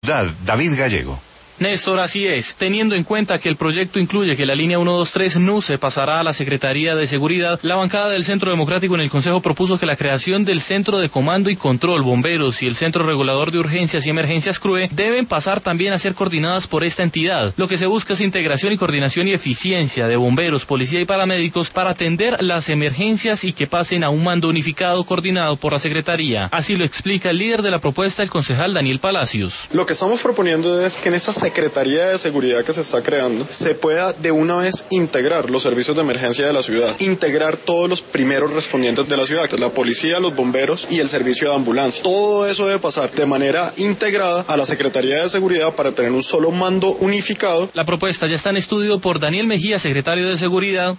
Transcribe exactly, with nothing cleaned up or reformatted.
Ciudad, David Gallego. Néstor, así es. Teniendo en cuenta que el proyecto incluye que la línea ciento veintitrés N U C E pasará a la Secretaría de Seguridad, la bancada del Centro Democrático en el Consejo propuso que la creación del Centro de Comando y Control Bomberos y el Centro Regulador de Urgencias y Emergencias C R U E deben pasar también a ser coordinadas por esta entidad. Lo que se busca es integración y coordinación y eficiencia de bomberos, policía y paramédicos para atender las emergencias y que pasen a un mando unificado coordinado por la Secretaría. Así lo explica el líder de la propuesta, el concejal Daniel Palacios. Lo que estamos proponiendo es que en esta Secretaría de Seguridad que se está creando se pueda de una vez integrar los servicios de emergencia de la ciudad, integrar todos los primeros respondientes de la ciudad, la policía, los bomberos y el servicio de ambulancia. Todo eso debe pasar de manera integrada a la Secretaría de Seguridad para tener un solo mando unificado. La propuesta ya está en estudio por Daniel Mejía, secretario de Seguridad,